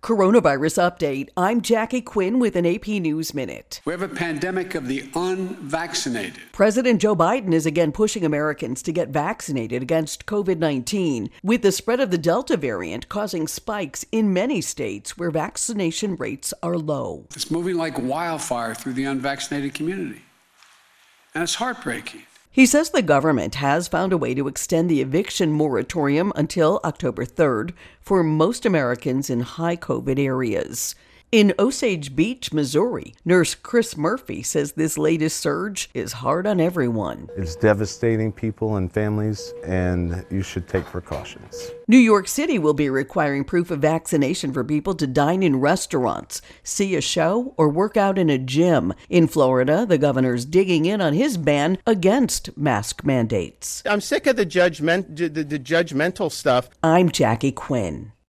Coronavirus update. I'm Jackie Quinn with an AP News Minute. We have a pandemic of the unvaccinated. President Joe Biden is again pushing Americans to get vaccinated against COVID-19, with the spread of the Delta variant causing spikes in many states where vaccination rates are low. It's moving like wildfire through the unvaccinated community, and it's heartbreaking. He says the government has found a way to extend the eviction moratorium until October 3rd for most Americans in high COVID areas. In Osage Beach, Missouri, nurse Chris Murphy says this latest surge is hard on everyone. It's devastating people and families, and you should take precautions. New York City will be requiring proof of vaccination for people to dine in restaurants, see a show, or work out in a gym. In Florida, the governor's digging in on his ban against mask mandates. I'm sick of the judgmental stuff. I'm Jackie Quinn.